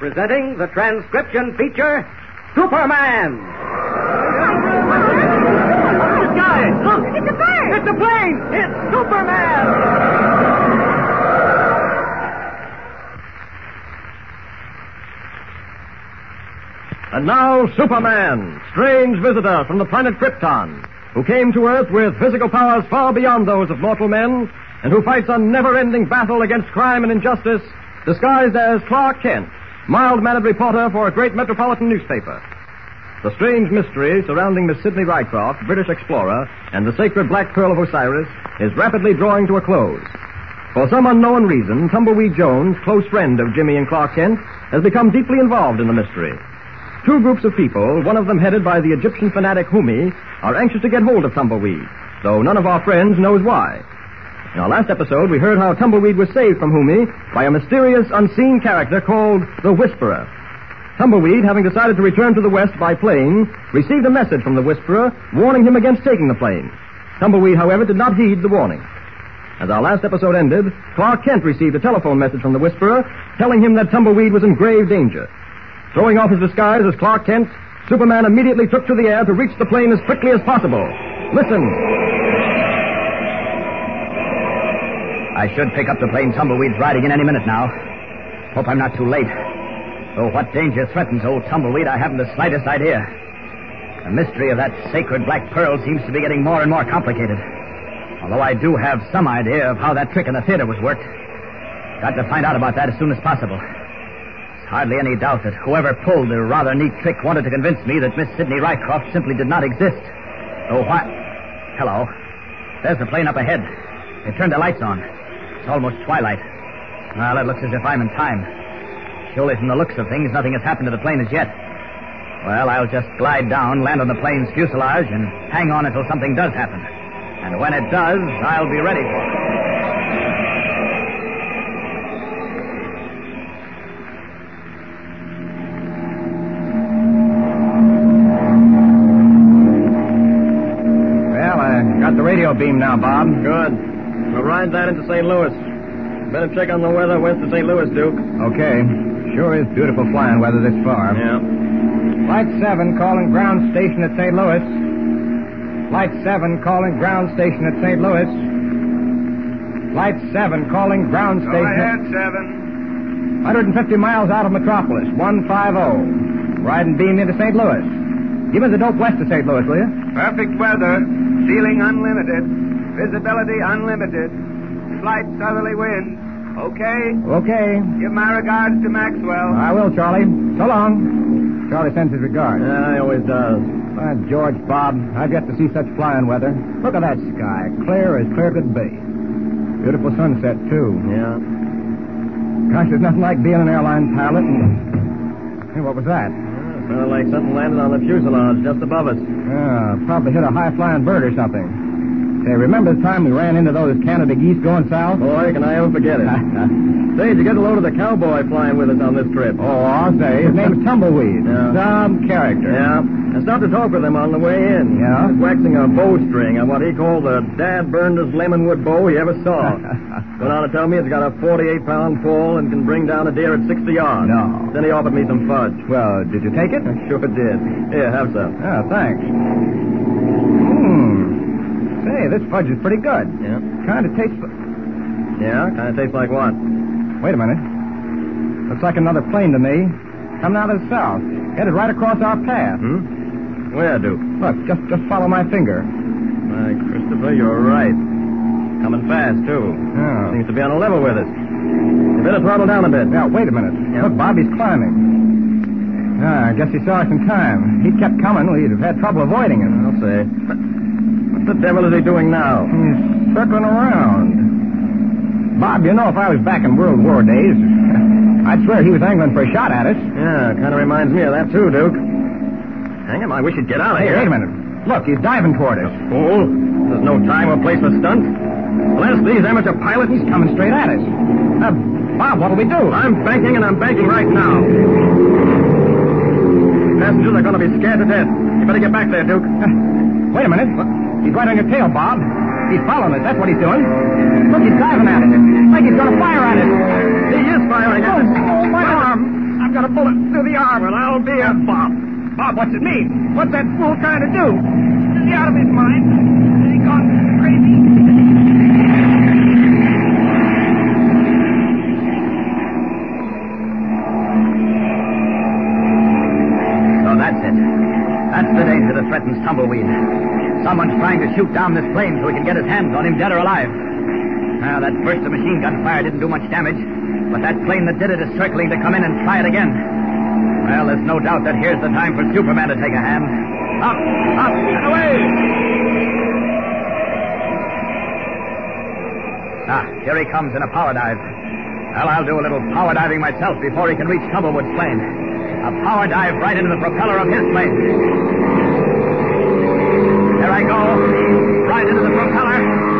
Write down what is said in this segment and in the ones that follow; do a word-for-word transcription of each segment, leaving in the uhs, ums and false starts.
presenting the transcription feature, Superman. The guy! Look! It's a bird! It's a plane! It's Superman! And now, Superman, strange visitor from the planet Krypton, who came to Earth with physical powers far beyond those of mortal men, and who fights a never-ending battle against crime and injustice, disguised as Clark Kent, mild-mannered reporter for a great metropolitan newspaper. The strange mystery surrounding Miss Sidney Rycroft, British explorer, and the sacred Black Pearl of Osiris is rapidly drawing to a close. For some unknown reason, Tumbleweed Jones, close friend of Jimmy and Clark Kent, has become deeply involved in the mystery. Two groups of people, one of them headed by the Egyptian fanatic Humi, are anxious to get hold of Tumbleweed, though none of our friends knows why. In our last episode, we heard how Tumbleweed was saved from Humi by a mysterious, unseen character called the Whisperer. Tumbleweed, having decided to return to the West by plane, received a message from the Whisperer warning him against taking the plane. Tumbleweed, however, did not heed the warning. As our last episode ended, Clark Kent received a telephone message from the Whisperer telling him that Tumbleweed was in grave danger. Throwing off his disguise as Clark Kent, Superman immediately took to the air to reach the plane as quickly as possible. Listen. I should pick up the plane Tumbleweed's riding in any minute now. Hope I'm not too late. Though what danger threatens old Tumbleweed, I haven't the slightest idea. The mystery of that sacred Black Pearl seems to be getting more and more complicated. Although I do have some idea of how that trick in the theater was worked. Got to find out about that as soon as possible. Hardly any doubt that whoever pulled the rather neat trick wanted to convince me that Miss Sidney Rycroft simply did not exist. Oh, what? Hello. There's the plane up ahead. They turned the lights on. It's almost twilight. Well, it looks as if I'm in time. Surely from the looks of things, nothing has happened to the plane as yet. Well, I'll just glide down, land on the plane's fuselage, and hang on until something does happen. And when it does, I'll be ready for it. Got the radio beam now, Bob. Good. We'll ride that into Saint Louis. Better check on the weather west of Saint Louis, Duke. Okay. Sure is beautiful flying weather this far. Yeah. Flight seven calling ground station at Saint Louis. Flight seven calling ground station at Saint Louis. Flight seven calling ground Go station. ahead, seven. one hundred fifty miles out of Metropolis, one fifty. Riding beam into Saint Louis. Give me the dope west of Saint Louis, will you? Perfect weather. Ceiling unlimited. Visibility unlimited. Slight southerly wind. Okay? Okay. Give my regards to Maxwell. I will, Charlie. So long. Charlie sends his regards. Yeah, he always does. By George, Bob, I've yet to see such flying weather. Look at that sky. Clear as clear could be. Beautiful sunset, too. Yeah. Gosh, there's nothing like being an airline pilot and... Hey, what was that? Sounded like something landed on the fuselage just above us. Yeah, probably hit a high-flying bird or something. Hey, remember the time we ran into those Canada geese going south? Boy, can I ever forget it. Say, did you get a load of the cowboy flying with us on this trip? Oh, I'll say. His name's Tumbleweed. Yeah. Some character. Yeah. I stopped to talk with him on the way in. Yeah? He was waxing a bowstring on what he called the dad-burnedest lemonwood bow he ever saw. Went on to tell me it's got a forty-eight pound fall and can bring down a deer at sixty yards. No. Then he offered me some fudge. Well, did you take it? I sure did. Here, have some. Yeah, thanks. Hmm. Say, this fudge is pretty good. Yeah? Kind of tastes... Yeah? Kind of tastes like what? Wait a minute. Looks like another plane to me. Coming out of the south. Headed right across our path. Hmm? Where, Duke? Look, just just follow my finger. My Christopher, you're right. Coming fast, too. Yeah. Seems to be on a level with us. You better throttle down a bit. Now, wait a minute. Yeah. Look, Bobby's climbing. Ah, I guess he saw us in time. He kept coming. We'd have had trouble avoiding him. I'll say. What the devil is he doing now? He's circling around. Bob, you know, if I was back in World War days, I'd swear he was angling for a shot at us. Yeah, kind of reminds me of that, too, Duke. Hang him, I wish he'd get out of Hey, here. wait a minute. Look, he's diving toward us. Fool. There's no time or place for stunts. Blast these amateur pilots. He's coming straight at us. Uh, Bob, what'll we do? I'm banking, and I'm banking right now. Passengers are going to be scared to death. You better get back there, Duke. Uh, wait a minute. He's right on your tail, Bob. He's following us. That's what he's doing. Look, he's diving at us. Like he's going to fire at us. He is firing at us. Oh, my arm. I've got got a bullet through the arm. Well, I'll be a... Bob. Bob, what's it mean? What's that fool trying to do? Is he out of his mind? Is he gone crazy? So that's it. That's the danger that threatens Tumbleweed. Someone's trying to shoot down this plane so he can get his hands on him, dead or alive. Now, that burst of machine gun fire didn't do much damage, but that plane that did it is circling to come in and try it again. Well, there's no doubt that here's the time for Superman to take a hand. Up, up, and away! Ah, here he comes in a power dive. Well, I'll do a little power diving myself before he can reach Tumblewood's plane. A power dive right into the propeller of his plane. There I go. Right into the propeller.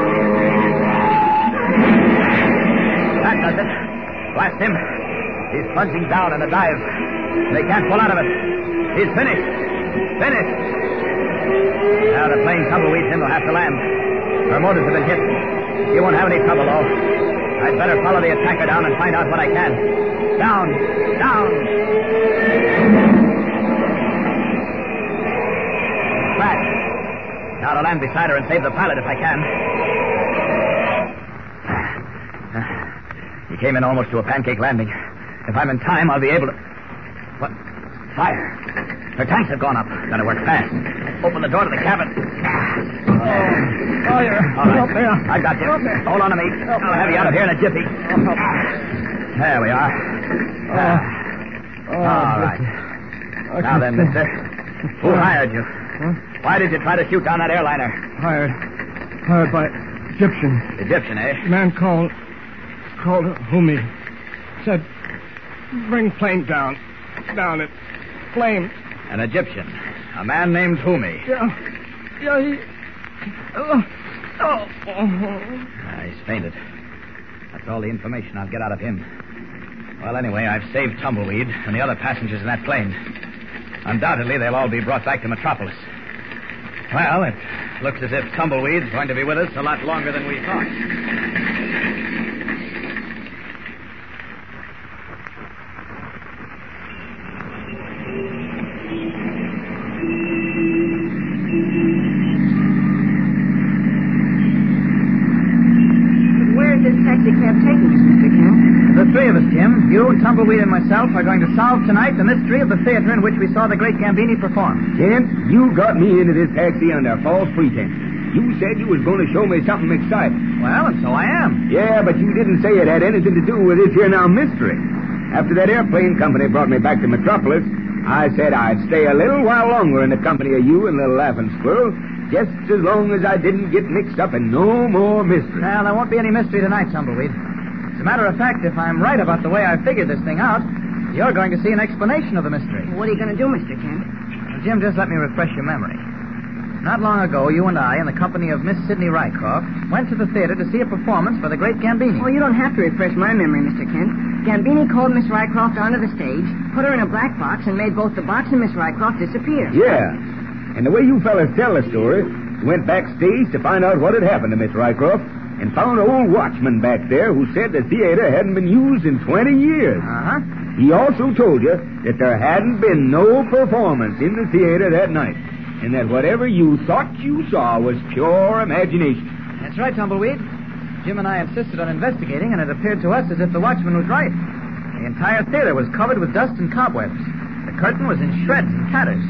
That does it. Blast him. He's plunging down in a dive. They can't pull out of it. He's finished. Finished. Now the plane Tumbleweed's in will have to land. Her motors have been hit. He won't have any trouble, though. I'd better follow the attacker down and find out what I can. Down. Down. Back. Now to land beside her and save the pilot if I can. He came in almost to a pancake landing. If I'm in time, I'll be able to... What? Fire. Her tanks have gone up. Gotta work fast. Open the door to the cabin. Oh, fire. All right. Up there. I got you. Up there. Hold on to me. Up I'll have you out of here in a jiffy. Oh, There we are. oh, All right. Now then, mister. Who hired you? Huh? Why did you try to shoot down that airliner? Hired. Hired by Egyptian. Egyptian, eh? Man called... Called Humi. Said, bring plane down. Down it. Flame. An Egyptian. A man named Humi. Yeah. Yeah, he... Oh. Oh. Ah, he's fainted. That's all the information I'll get out of him. Well, anyway, I've saved Tumbleweed and the other passengers in that plane. Undoubtedly, they'll all be brought back to Metropolis. Well, it looks as if Tumbleweed's going to be with us a lot longer than we thought. Where's this taxi cab taking us, Mister Kent? The three of us, Jim, you, Tumbleweed, and myself, are going to solve tonight the mystery of the theater in which we saw the great Gambini perform. Kent, you got me into this taxi under false pretense. You said you was going to show me something exciting. Well, and so I am. Yeah, but you didn't say it had anything to do with this here now mystery. After that airplane company brought me back to Metropolis, I said I'd stay a little while longer in the company of you and little Laughing Squirrel, just as long as I didn't get mixed up in no more mystery. Well, there won't be any mystery tonight, Tumbleweed. As a matter of fact, if I'm right about the way I figured this thing out, you're going to see an explanation of the mystery. What are you going to do, Mister Kent? Now, Jim, just let me refresh your memory. Not long ago, you and I, in the company of Miss Sidney Rycroft, went to the theater to see a performance by the great Gambini. Oh, you don't have to refresh my memory, Mister Kent. Gambini called Miss Rycroft onto the stage, put her in a black box, and made both the box and Miss Rycroft disappear. Yeah, and the way you fellas tell the story, you went backstage to find out what had happened to Miss Rycroft, and found an old watchman back there who said the theater hadn't been used in twenty years. Uh-huh. He also told you that there hadn't been no performance in the theater that night, and that whatever you thought you saw was pure imagination. That's right, Tumbleweed. Jim and I insisted on investigating, and it appeared to us as if the watchman was right. The entire theater was covered with dust and cobwebs. The curtain was in shreds and tatters.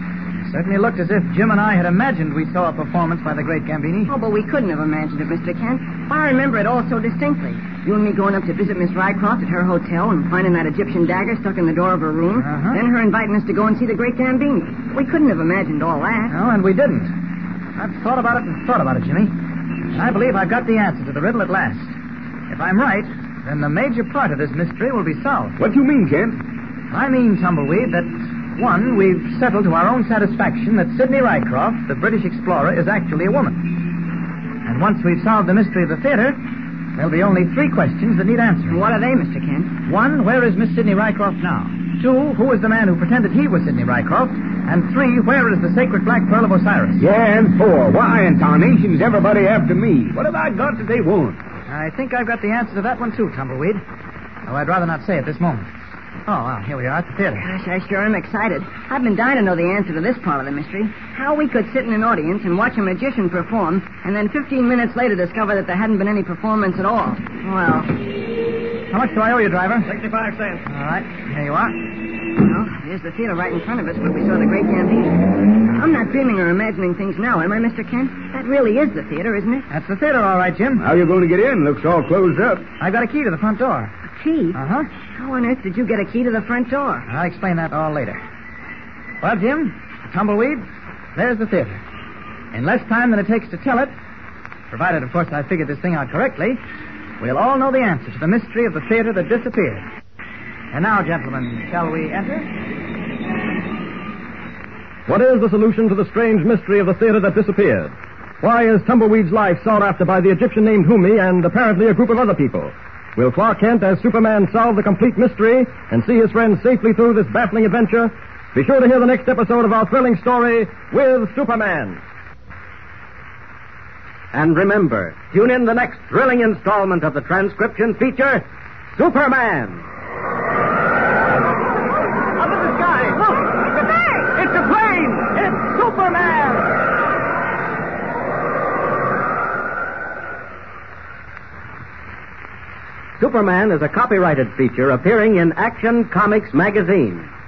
It certainly looked as if Jim and I had imagined we saw a performance by the great Gambini. Oh, but we couldn't have imagined it, Mister Kent. I remember it all so distinctly. You and me going up to visit Miss Rycroft at her hotel and finding that Egyptian dagger stuck in the door of her room. Uh-huh. Then her inviting us to go and see the great Gambini. We couldn't have imagined all that. No, and we didn't. I've thought about it and thought about it, Jimmy. I believe I've got the answer to the riddle at last. If I'm right, then the major part of this mystery will be solved. What do you mean, Kent? I mean, Tumbleweed, that, one, we've settled to our own satisfaction that Sidney Rycroft, the British explorer, is actually a woman. And once we've solved the mystery of the theater, there'll be only three questions that need answering. What are they, Mister Kent? One, where is Miss Sidney Rycroft now? Two, who is the man who pretended he was Sidney Rycroft? And three, where is the sacred black pearl of Osiris? Yeah, and four. Why in tarnation's everybody after me? What have I got that they want? I think I've got the answer to that one, too, Tumbleweed. Though I'd rather not say at this moment. Oh, well, here we are at the theater. Gosh, I sure am excited. I've been dying to know the answer to this part of the mystery. How we could sit in an audience and watch a magician perform, and then fifteen minutes later discover that there hadn't been any performance at all. Well... How much do I owe you, driver? sixty-five cents. All right, here you are. Well, there's the theater right in front of us where we saw the great Gambino. I'm not dreaming or imagining things now, am I, Mister Kent? That really is the theater, isn't it? That's the theater, all right, Jim. How you going to get in? Looks all closed up. I've got a key to the front door. A key? Uh-huh. How on earth did you get a key to the front door? I'll explain that all later. Well, Jim, tumbleweed, there's the theater. In less time than it takes to tell it, provided, of course, I figured this thing out correctly, we'll all know the answer to the mystery of the theater that disappeared. And now, gentlemen, shall we enter? What is the solution to the strange mystery of the theater that disappeared? Why is Tumbleweed's life sought after by the Egyptian named Humi and apparently a group of other people? Will Clark Kent, as Superman, solve the complete mystery and see his friends safely through this baffling adventure? Be sure to hear the next episode of our thrilling story with Superman. And remember, tune in the next thrilling installment of the transcription feature, Superman. Up in the sky! Look! It's a bird! It's a plane! It's Superman! Superman is a copyrighted feature appearing in Action Comics magazine.